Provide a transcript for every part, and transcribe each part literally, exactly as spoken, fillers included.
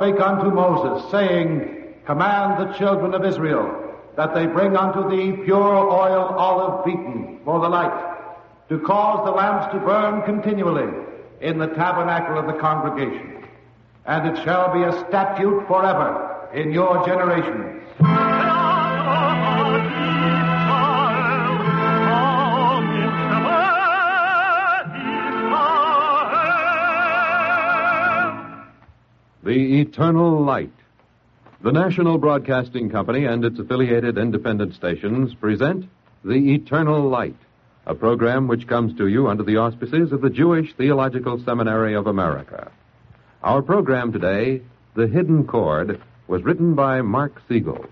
spake unto Moses, saying, Command the children of Israel that they bring unto thee pure oil olive beaten for the light, to cause the lamps to burn continually in the tabernacle of the congregation. And it shall be a statute forever in your generations. The Eternal Light. The National Broadcasting Company and its affiliated independent stations present The Eternal Light, a program which comes to you under the auspices of the Jewish Theological Seminary of America. Our program today, The Hidden Chord, was written by Mark Siegel.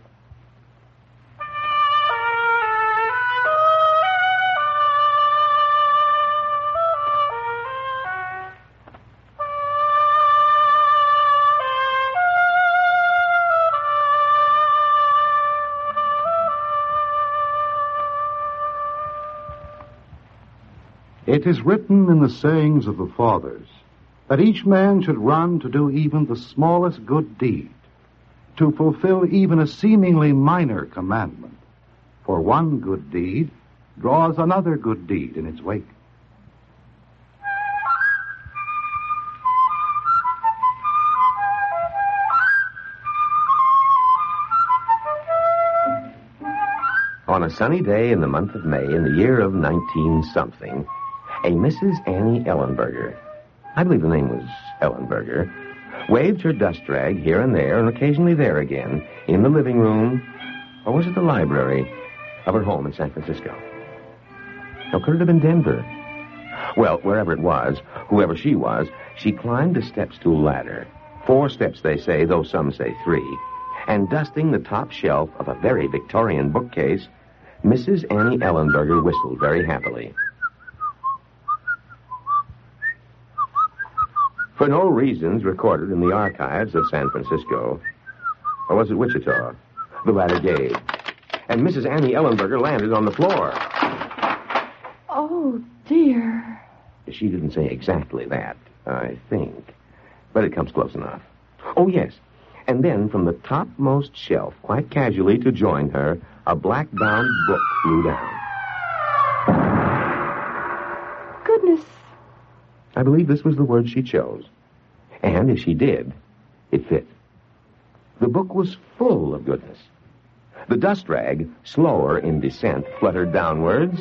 It is written in the sayings of the fathers that each man should run to do even the smallest good deed, to fulfill even a seemingly minor commandment. For one good deed draws another good deed in its wake. On a sunny day in the month of May in the year of nineteen something, a Missus Annie Ellenberger, I believe the name was Ellenberger, waved her dust rag here and there and occasionally there again in the living room, or was it the library, of her home in San Francisco. Or could it have been Denver? Well, wherever it was, whoever she was, she climbed a step-stool ladder. Four steps, they say, though some say three. And dusting the top shelf of a very Victorian bookcase, Missus Annie Ellenberger whistled very happily. For no reasons recorded in the archives of San Francisco, or was it Wichita, the ladder gave, and Missus Annie Ellenberger landed on the floor. Oh, dear. She didn't say exactly that, I think, but it comes close enough. Oh, yes, and then from the topmost shelf, quite casually to join her, a black-bound book flew down. Goodness. I believe this was the word she chose. And if she did, it fit. The book was full of goodness. The dust rag, slower in descent, fluttered downwards,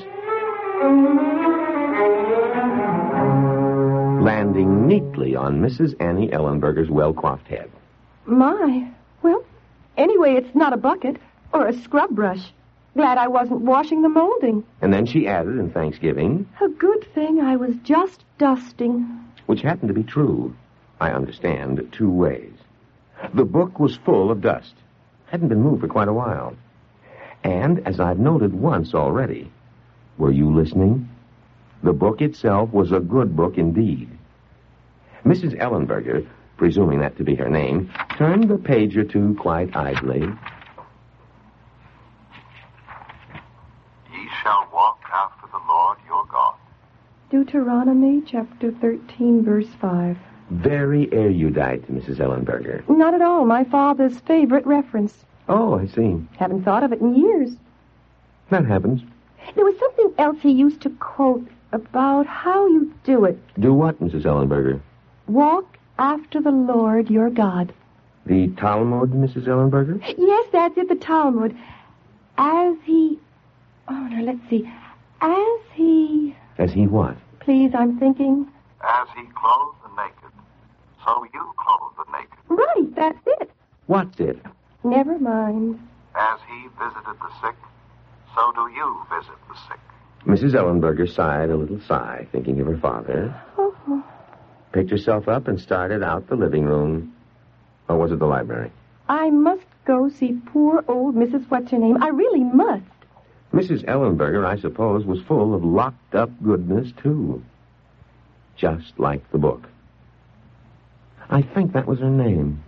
landing neatly on Missus Annie Ellenberger's well-coiffed head. My. Well, anyway, it's not a bucket or a scrub brush. Glad I wasn't washing the molding. And then she added in thanksgiving, A good thing I was just dusting. Which happened to be true, I understand, two ways. The book was full of dust. Hadn't been moved for quite a while. And, as I've noted once already, were you listening? The book itself was a good book indeed. Missus Ellenberger, presuming that to be her name, turned a page or two quite idly. Ye shall walk after the Lord your God. Deuteronomy chapter thirteen, verse five. Very erudite, Missus Ellenberger. Not at all. My father's favorite reference. Oh, I see. Haven't thought of it in years. That happens. There was something else he used to quote about how you do it. Do what, Missus Ellenberger? Walk after the Lord your God. The Talmud, Missus Ellenberger? Yes, that's it, the Talmud. As he... Oh, now, let's see. As he... As he what? Please, I'm thinking... As he clothed the naked, so you clothe the naked. Right, that's it. What's it? Never mind. As he visited the sick, so do you visit the sick. Missus Ellenberger sighed a little sigh, thinking of her father. Oh. Picked herself up and started out the living room. Or was it the library? I must go see poor old Missus What's-Her-Name. I really must. Missus Ellenberger, I suppose, was full of locked-up goodness, too. Just like the book. I think that was her name.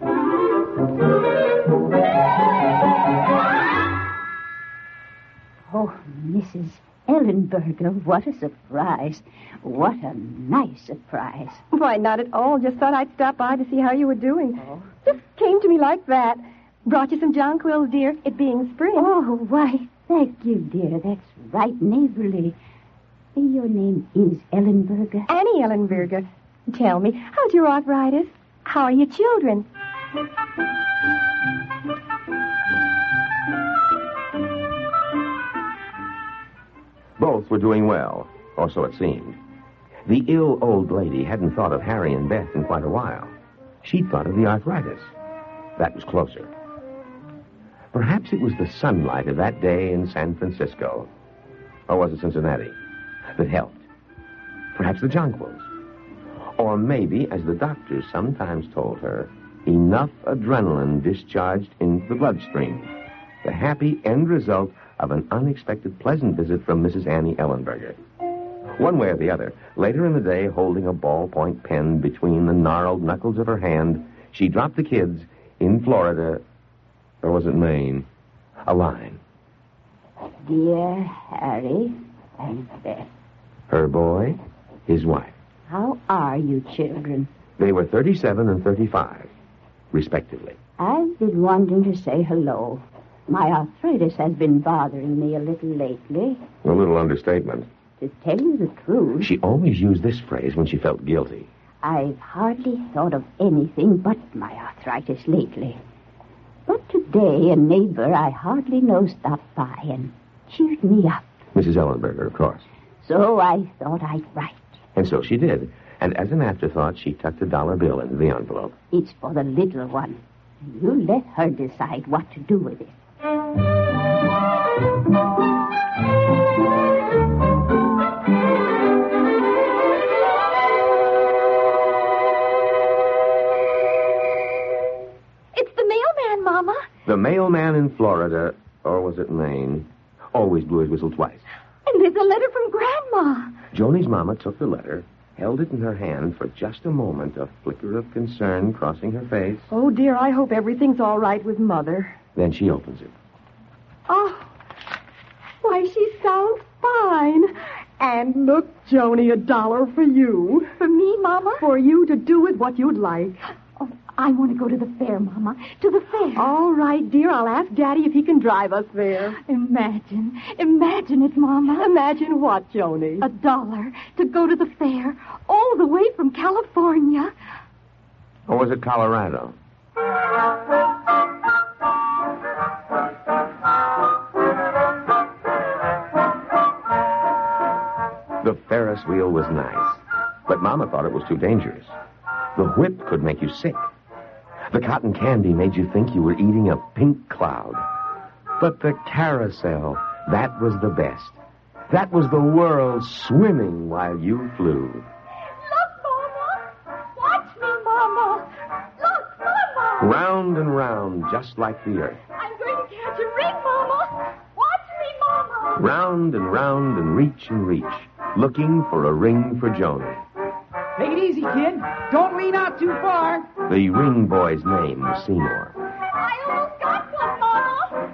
Oh, Missus Ellenberger, what a surprise. What a nice surprise. Why, not at all. Just thought I'd stop by to see how you were doing. Oh. Just came to me like that. Brought you some jonquils, dear, it being spring. Oh, why, thank you, dear. That's right neighborly. Your name is Ellenberger? Annie Ellenberger. Tell me, how's your arthritis? How are your children? Both were doing well, or so it seemed. The ill old lady hadn't thought of Harry and Beth in quite a while. She'd thought of the arthritis. That was closer. Perhaps it was the sunlight of that day in San Francisco, or was it Cincinnati, that helped. Perhaps the jonquils. Or maybe, as the doctors sometimes told her, enough adrenaline discharged into the bloodstream. The happy end result of an unexpected pleasant visit from Missus Annie Ellenberger. One way or the other, later in the day, holding a ballpoint pen between the gnarled knuckles of her hand, she dropped the kids in Florida, or was it Maine, a line. Dear Harry and Beth. Her boy, his wife. How are you, children? They were thirty-seven and thirty-five, respectively. I've been wanting to say hello. My arthritis has been bothering me a little lately. A little understatement. To tell you the truth... She always used this phrase when she felt guilty. I've hardly thought of anything but my arthritis lately. But today, a neighbor I hardly know stopped by and cheered me up. Missus Ellenberger, of course. So I thought I'd write. And so she did. And as an afterthought, she tucked a dollar bill into the envelope. It's for the little one. You let her decide what to do with it. It's the mailman, Mama. The mailman in Florida, or was it Maine, always blew his whistle twice. And there's a letter from Grandma. Joni's mama took the letter, held it in her hand for just a moment, a flicker of concern crossing her face. Oh, dear, I hope everything's all right with Mother. Then she opens it. Oh, why, she sounds fine. And look, Joni, a dollar for you. For me, Mama? For you to do with what you'd like. Oh, I want to go to the fair, Mama. To the fair. All right, dear. I'll ask Daddy if he can drive us there. Imagine. Imagine it, Mama. Imagine what, Joni? A dollar to go to the fair all the way from California. Or was it Colorado? The Ferris wheel was nice, but Mama thought it was too dangerous. The whip could make you sick. The cotton candy made you think you were eating a pink cloud. But the carousel, that was the best. That was the world swimming while you flew. Look, Mama. Watch me, Mama. Look, Mama. Round and round, just like the earth. I'm going to catch a ring, Mama. Watch me, Mama. Round and round and reach and reach, looking for a ring for Joni. Take it easy, kid. Don't lean out too far. The ring boy's name was Seymour. I almost got one, Mama.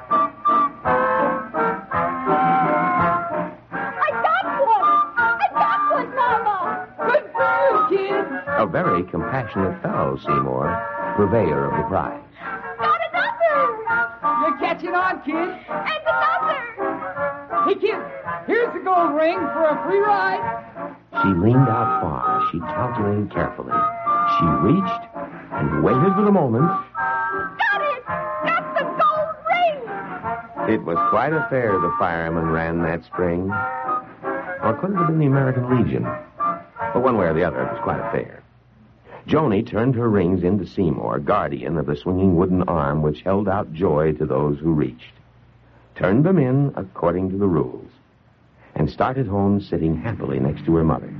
I got one. I got one, Mama. Good for you, kid. A very compassionate fellow, Seymour, purveyor of the prize. Got another. You're catching on, kid. And another. Hey, kid, here's the gold ring for a free ride. She leaned out far. She calculated carefully. She reached and waited for the moment. Got it. Got the gold ring. It was quite a fair the fireman ran that spring. Or could it have been the American Legion? But one way or the other, it was quite a fair. Joni turned her rings into Seymour, guardian of the swinging wooden arm which held out joy to those who reached. Turned them in according to the rules, and started home sitting happily next to her mother.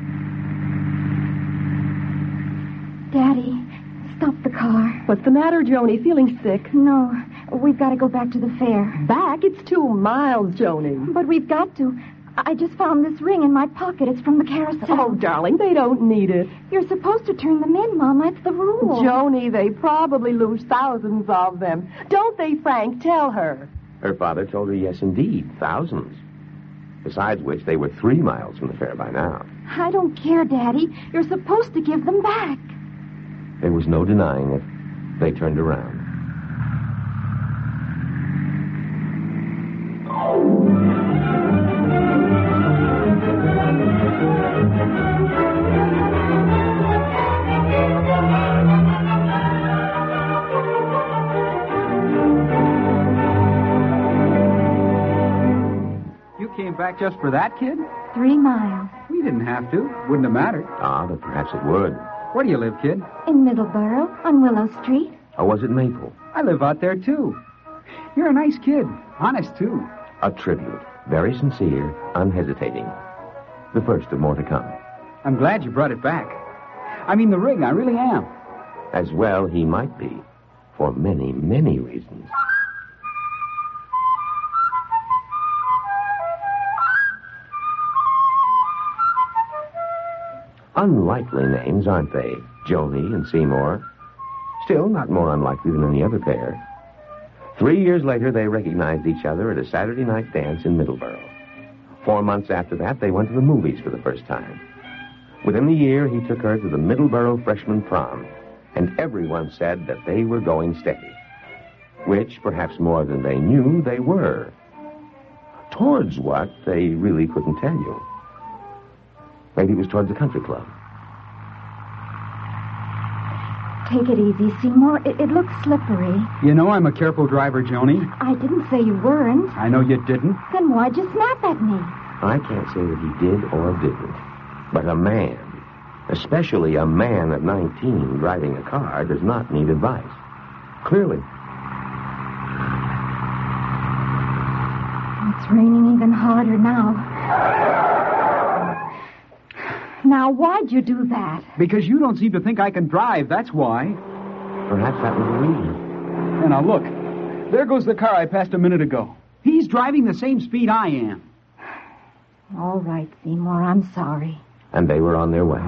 Daddy, stop the car. What's the matter, Joni? Feeling sick? No, we've got to go back to the fair. Back? It's two miles, Joni. But we've got to. I just found this ring in my pocket. It's from the carousel. Oh, darling, they don't need it. You're supposed to turn them in, Mama. It's the rule. Joni, they probably lose thousands of them. Don't they, Frank? Tell her. Her father told her yes, indeed, thousands. Besides which, they were three miles from the fair by now. I don't care, Daddy. You're supposed to give them back. There was no denying it. they turned around. Came back just for that, kid? Three miles. We didn't have to. Wouldn't have mattered. Ah, but perhaps it would. Where do you live, kid? In Middleborough, on Willow Street. Or was it Maple? I live out there, too. You're a nice kid. Honest, too. A tribute. Very sincere, unhesitating. The first of more to come. I'm glad you brought it back. I mean the ring, I really am. As well he might be. For many, many reasons. Unlikely names, aren't they? Joni and Seymour. Still, not more unlikely than any other pair. Three years later, they recognized each other at a Saturday night dance in Middleborough. Four months after that, they went to the movies for the first time. Within the year, he took her to the Middleborough freshman prom, and everyone said that they were going steady. Which, perhaps more than they knew, they were. Towards what, they really couldn't tell you. Maybe it was towards the country club. Take it easy, Seymour. It, it looks slippery. You know I'm a careful driver, Joni. I didn't say you weren't. I know you didn't. Then why'd you snap at me? I can't say that he did or didn't. But a man, especially a man of nineteen driving a car, does not need advice. Clearly. It's raining even harder now. Now, why'd you do that? Because you don't seem to think I can drive, that's why. Perhaps that was the reason. And now look, there goes the car I passed a minute ago. He's driving the same speed I am. All right, Seymour, I'm sorry. And they were on their way.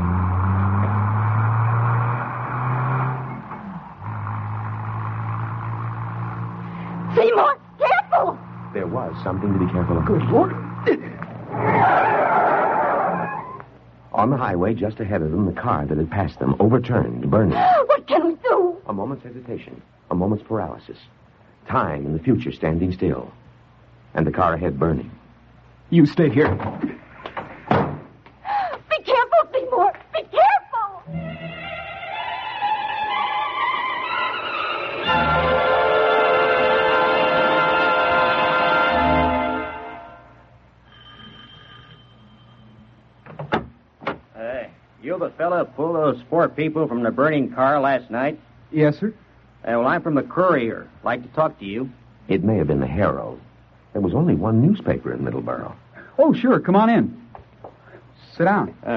Seymour, careful! There was something to be careful of. Good Lord. On the highway just ahead of them, the car that had passed them overturned, burning. What can we do? A moment's hesitation, a moment's paralysis. Time in the future standing still. And the car ahead burning. You stay here. Be careful, Seymour! Be careful! You the fella who pulled those four people from the burning car last night? Yes, sir. Uh, well, I'm from the Courier. Like to talk to you. It may have been the Herald. There was only one newspaper in Middleborough. Oh, sure. Come on in. Sit down. Uh,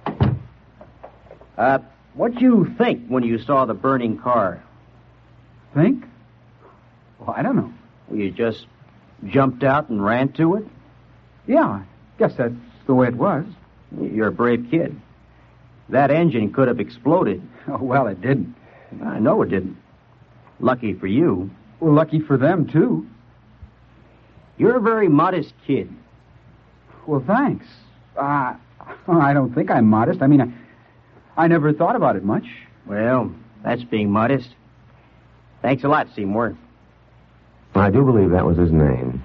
uh, what'd you think when you saw the burning car? Think? Well, I don't know. Well, you just jumped out and ran to it? Yeah, I guess that's the way it was. You're a brave kid. That engine could have exploded. Oh, well, it didn't. I know it didn't. Lucky for you. Well, lucky for them, too. You're a very modest kid. Well, thanks. Uh, I don't think I'm modest. I mean, I, I never thought about it much. Well, that's being modest. Thanks a lot, Seymour. I do believe that was his name.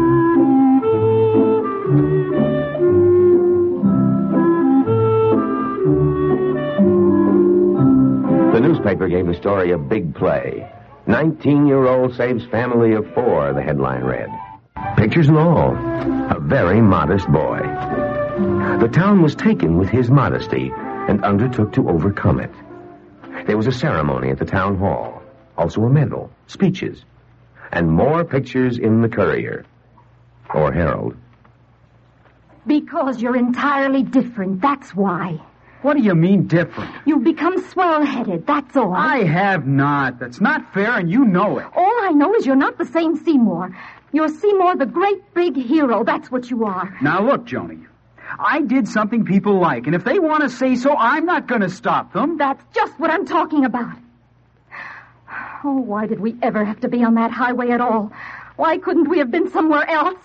The newspaper gave the story a big play. Nineteen-year-old saves family of four, the headline read. Pictures and all. A very modest boy. The town was taken with his modesty and undertook to overcome it. There was a ceremony at the town hall. Also a medal, speeches, and more pictures in the Courier. Or Herald. Because you're entirely different, that's why. What do you mean different? You've become swell-headed, that's all. I have not. That's not fair, and you know it. All I know is you're not the same Seymour. You're Seymour, the great big hero. That's what you are. Now, look, Joni. I did something people like, and if they want to say so, I'm not going to stop them. That's just what I'm talking about. Oh, why did we ever have to be on that highway at all? Why couldn't we have been somewhere else?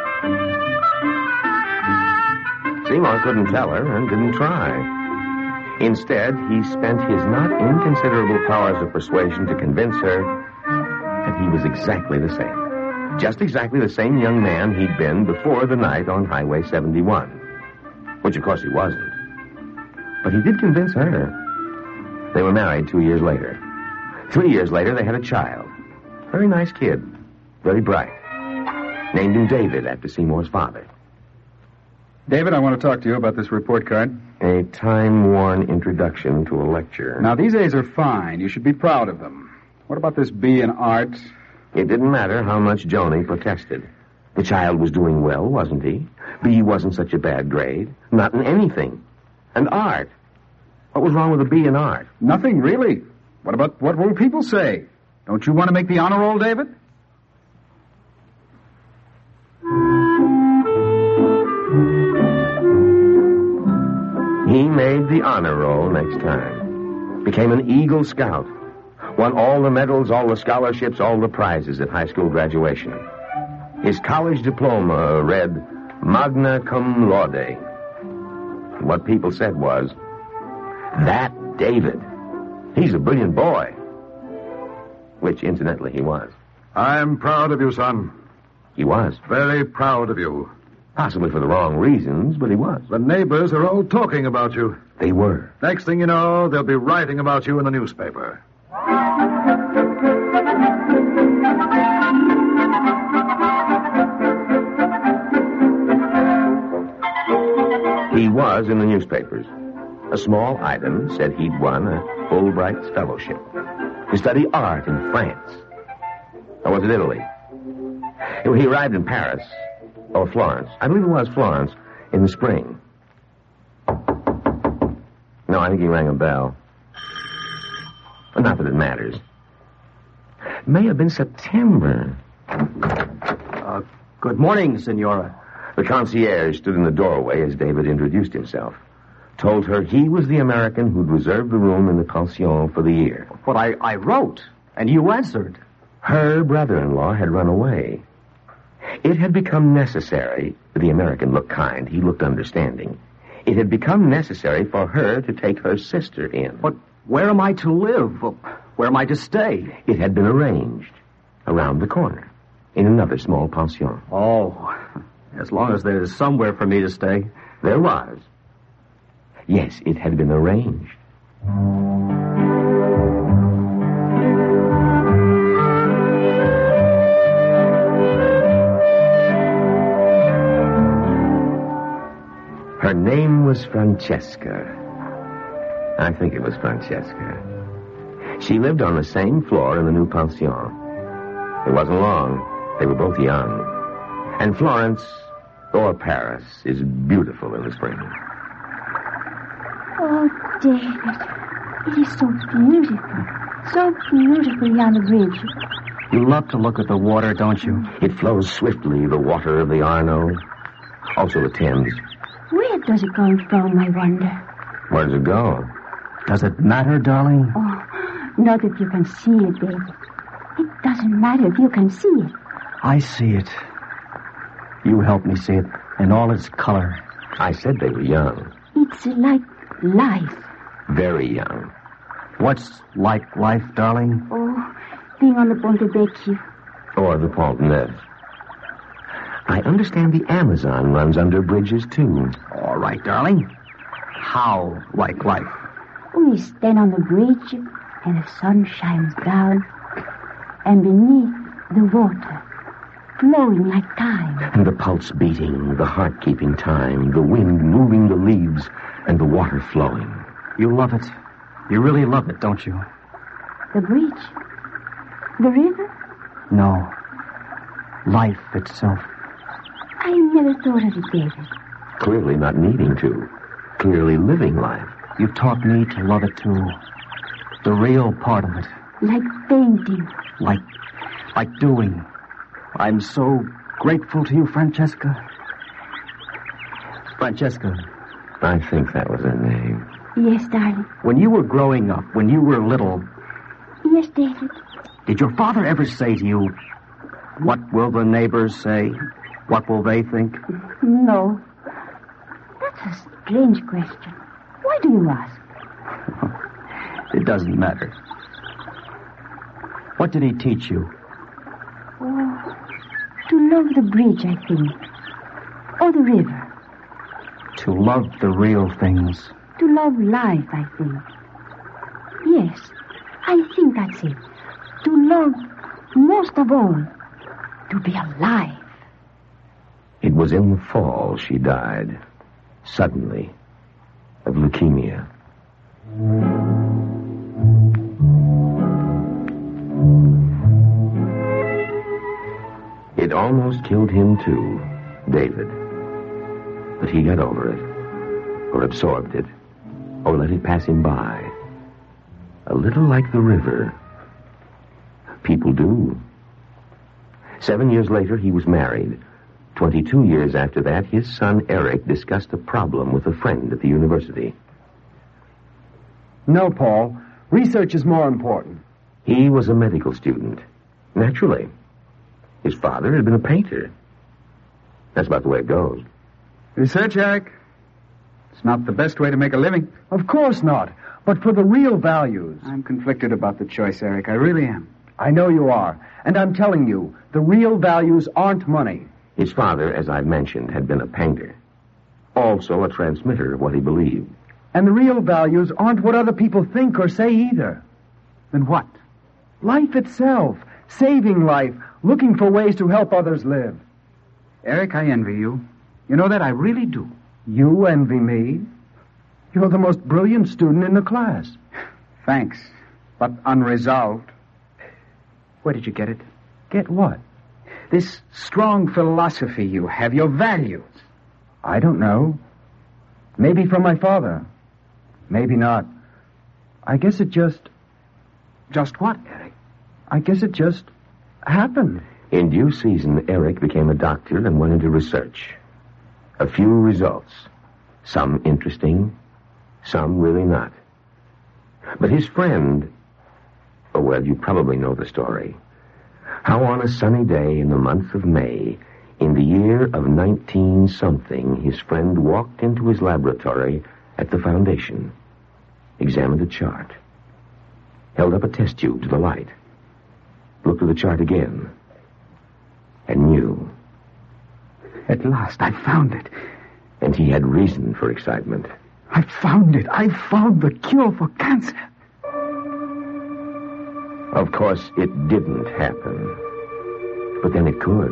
Seymour couldn't tell her and didn't try. Instead, he spent his not inconsiderable powers of persuasion to convince her that he was exactly the same. Just exactly the same young man he'd been before the night on Highway seventy-one. Which, of course, he wasn't. But he did convince her. They were married two years later. Three years later, they had a child. Very nice kid. Very bright. Named him David after Seymour's father. David, I want to talk to you about this report card. A time-worn introduction to a lecture. Now, these A's are fine. You should be proud of them. What about this B in art? It didn't matter how much Joni protested. The child was doing well, wasn't he? B wasn't such a bad grade. Not in anything. And art. What was wrong with a B in art? Nothing, really. What about what will people say? Don't you want to make the honor roll, David? He made the honor roll next time. Became an Eagle Scout. Won all the medals, all the scholarships, all the prizes at high school graduation. His college diploma read Magna Cum Laude. And what people said was, that David, he's a brilliant boy. Which, incidentally, he was. I'm proud of you, son. He was. Very proud of you. Possibly for the wrong reasons, but he was. The neighbors are all talking about you. They were. Next thing you know, they'll be writing about you in the newspaper. He was in the newspapers. A small item said he'd won a Fulbright's fellowship to study art in France. Or was it Italy? He arrived in Paris, or Florence. I believe it was Florence, in the spring. No, I think he rang a bell. Not that it matters. It may have been September. Uh, good morning, Senora. The concierge stood in the doorway as David introduced himself. Told her he was the American who'd reserved the room in the pension for the year. But I, I wrote, and you answered. Her brother-in-law had run away. It had become necessary. The American looked kind. He looked understanding. It had become necessary for her to take her sister in. But where am I to live? Where am I to stay? It had been arranged. Around the corner. In another small pension. Oh, as long as there's somewhere for me to stay. There was. Yes, it had been arranged. Her name was Francesca. I think it was Francesca. She lived on the same floor in the new pension. It wasn't long. They were both young. And Florence, or Paris, is beautiful in the spring. Oh, David, it is so beautiful. So beautiful on the bridge. You love to look at the water, don't you? It flows swiftly, the water of the Arno. Also the Thames. Where does it go from, I wonder? Where does it go? Does it matter, darling? Oh, not if you can see it, David. It doesn't matter if you can see it. I see it. You help me see it in all its color. I said they were young. It's like life. Very young. What's like life, darling? Oh, being on the Ponte Vecchio. Or the Pont Neuf. I understand the Amazon runs under bridges, too. All right, darling. How like life? We stand on the bridge, and the sun shines down, and beneath, the water, flowing like time. And the pulse beating, the heart keeping time, the wind moving the leaves, and the water flowing. You love it. You really love it, don't you? The bridge? The river? No. Life itself. I never thought of it, David. Clearly not needing to. Clearly living life. You've taught me to love it, too. The real part of it. Like painting. Like, like doing. I'm so grateful to you, Francesca. Francesca. I think that was her name. Yes, darling. When you were growing up, when you were little... Yes, David. Did your father ever say to you, what will the neighbors say? What will they think? No. That's a strange question. Why do you ask? It doesn't matter. What did he teach you? Oh, to love the bridge, I think. Or the river. To love the real things. To love life, I think. Yes, I think that's it. To love, most of all, to be alive. It was in the fall she died, suddenly, of leukemia. It almost killed him, too, David. But he got over it, or absorbed it, or let it pass him by. A little like the river. People do. Seven years later, he was married. Twenty-two years after that, his son Eric discussed a problem with a friend at the university. No, Paul. Research is more important. He was a medical student. Naturally. His father had been a painter. That's about the way it goes. Research, Eric? It's not the best way to make a living. Of course not. But for the real values. I'm conflicted about the choice, Eric. I really am. I know you are. And I'm telling you, the real values aren't money. His father, as I've mentioned, had been a painter. Also a transmitter of what he believed. And the real values aren't what other people think or say either. Then what? Life itself. Saving life. Looking for ways to help others live. Eric, I envy you. You know that? I really do. You envy me? You're the most brilliant student in the class. Thanks, but unresolved. Where did you get it? Get what? This strong philosophy you have, your values. I don't know. Maybe from my father. Maybe not. I guess it just... Just what, Eric? I guess it just happened. In due season, Eric became a doctor and went into research. A few results. Some interesting, some really not. But his friend... Oh, well, you probably know the story. How on a sunny day in the month of May, in the year of nineteen something, his friend walked into his laboratory at the foundation, examined a chart, held up a test tube to the light, looked at the chart again, and knew. At last, I found it. And he had reason for excitement. I found it. I found the cure for cancer. Of course, it didn't happen. But then it could.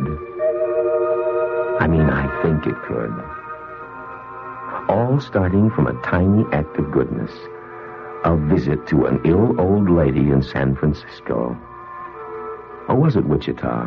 I mean, I think it could. All starting from a tiny act of goodness. A visit to an ill old lady in San Francisco. Or was it Wichita?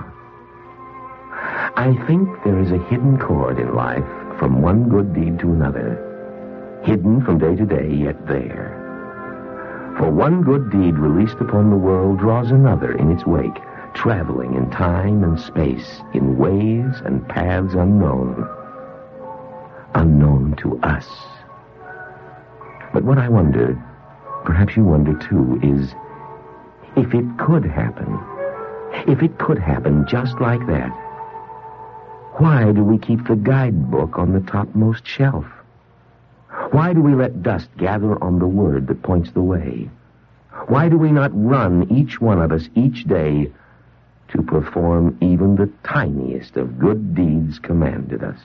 I think there is a hidden chord in life from one good deed to another. Hidden from day to day, yet there. For one good deed released upon the world draws another in its wake, traveling in time and space, in ways and paths unknown. Unknown to us. But what I wonder, perhaps you wonder too, is if it could happen, if it could happen just like that, why do we keep the guidebook on the topmost shelf? Why do we let dust gather on the word that points the way? Why do we not run, each one of us, each day, to perform even the tiniest of good deeds commanded us?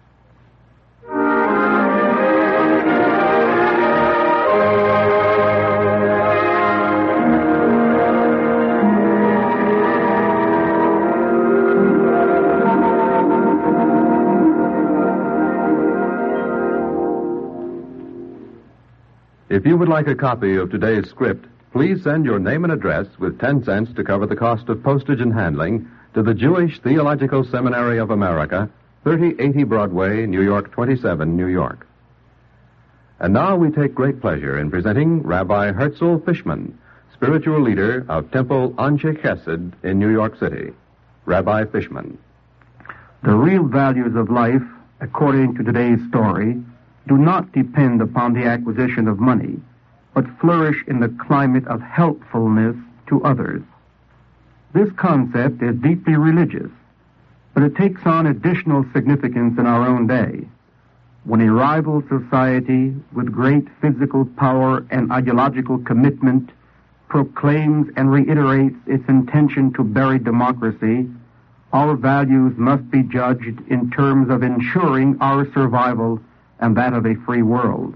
If you would like a copy of today's script, please send your name and address with ten cents to cover the cost of postage and handling to the Jewish Theological Seminary of America, thirty eighty Broadway, New York twenty-seven, New York. And now we take great pleasure in presenting Rabbi Herzl Fishman, spiritual leader of Temple Anshe Chesed in New York City. Rabbi Fishman. The real values of life, according to today's story, do not depend upon the acquisition of money, but flourish in the climate of helpfulness to others. This concept is deeply religious, but it takes on additional significance in our own day. when a rival society with great physical power and ideological commitment proclaims and reiterates its intention to bury democracy, our values must be judged in terms of ensuring our survival and that of a free world.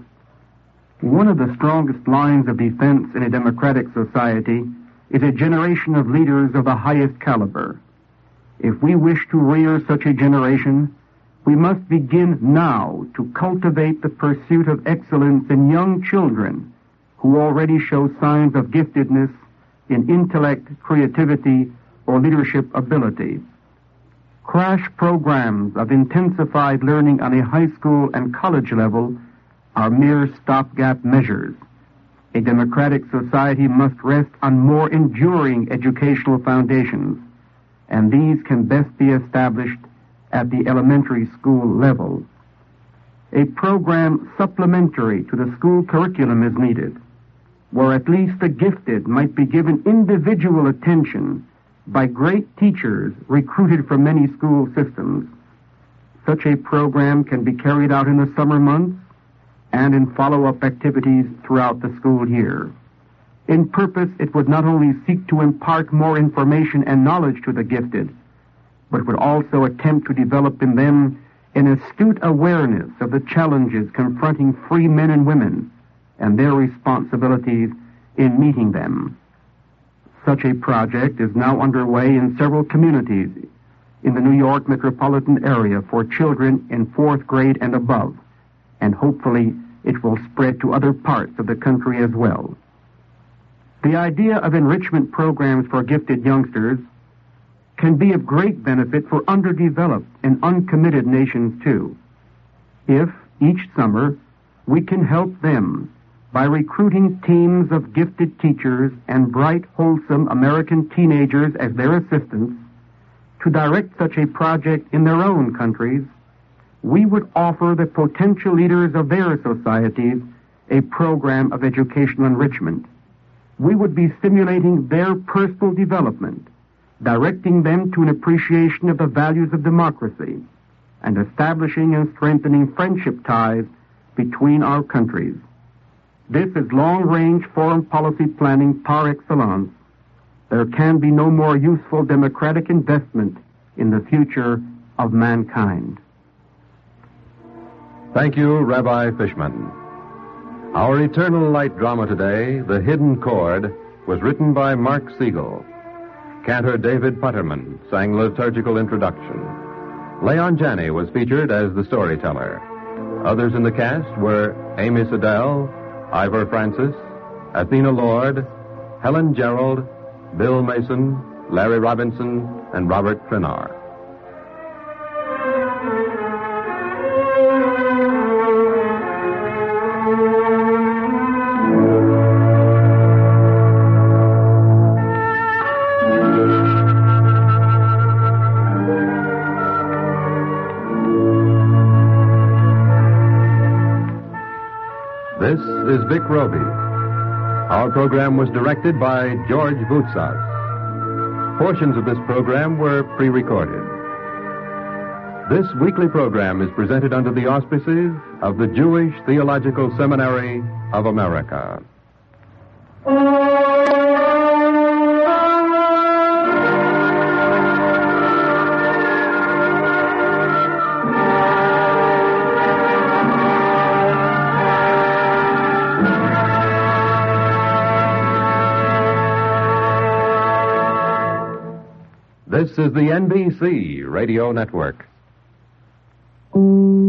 One of the strongest lines of defense in a democratic society is a generation of leaders of the highest caliber. If we wish to rear such a generation, we must begin now to cultivate the pursuit of excellence in young children who already show signs of giftedness in intellect, creativity, or leadership ability. Crash programs of intensified learning on a high school and college level are mere stopgap measures. A democratic society must rest on more enduring educational foundations, and these can best be established at the elementary school level. A program supplementary to the school curriculum is needed, where at least the gifted might be given individual attention by great teachers recruited from many school systems. Such a program can be carried out in the summer months and in follow-up activities throughout the school year. In purpose, it would not only seek to impart more information and knowledge to the gifted, but would also attempt to develop in them an astute awareness of the challenges confronting free men and women and their responsibilities in meeting them. Such a project is now underway in several communities in the New York metropolitan area for children in fourth grade and above, and hopefully it will spread to other parts of the country as well. The idea of enrichment programs for gifted youngsters can be of great benefit for underdeveloped and uncommitted nations too, if each summer we can help them by recruiting teams of gifted teachers and bright, wholesome American teenagers as their assistants to direct such a project in their own countries. We would offer the potential leaders of their societies a program of educational enrichment. We would be stimulating their personal development, directing them to an appreciation of the values of democracy, and establishing and strengthening friendship ties between our countries. This is long-range foreign policy planning par excellence. There can be no more useful democratic investment in the future of mankind. Thank you, Rabbi Fishman. Our Eternal Light drama today, The Hidden Chord, was written by Mark Siegel. Cantor David Putterman sang liturgical introduction. Leon Janney was featured as the storyteller. Others in the cast were Amy Siddell, Ivor Francis, Athena Lord, Helen Gerald, Bill Mason, Larry Robinson, and Robert Trinar. This is Vic Roby. Our program was directed by George Voutsas. Portions of this program were pre-recorded. This weekly program is presented under the auspices of the Jewish Theological Seminary of America. This is the N B C Radio Network.